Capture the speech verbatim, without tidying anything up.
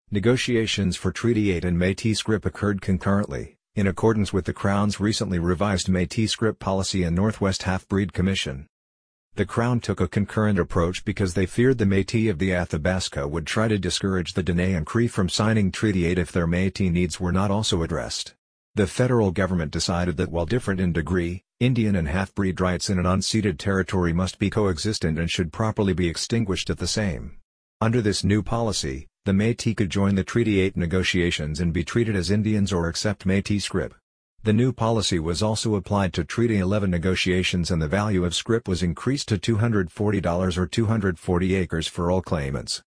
Negotiations for Treaty eight and Métis Scrip occurred concurrently, in accordance with the Crown's recently revised Métis Scrip policy and Northwest Half-Breed Commission. The Crown took a concurrent approach because they feared the Métis of the Athabasca would try to discourage the Dene and Cree from signing Treaty eight if their Métis needs were not also addressed. The federal government decided that while different in degree, Indian and half-breed rights in an unceded territory must be coexistent and should properly be extinguished at the same. Under this new policy, the Métis could join the Treaty eight negotiations and be treated as Indians or accept Métis Scrip. The new policy was also applied to Treaty eleven negotiations and the value of scrip was increased to two hundred forty dollars or two hundred forty acres for all claimants.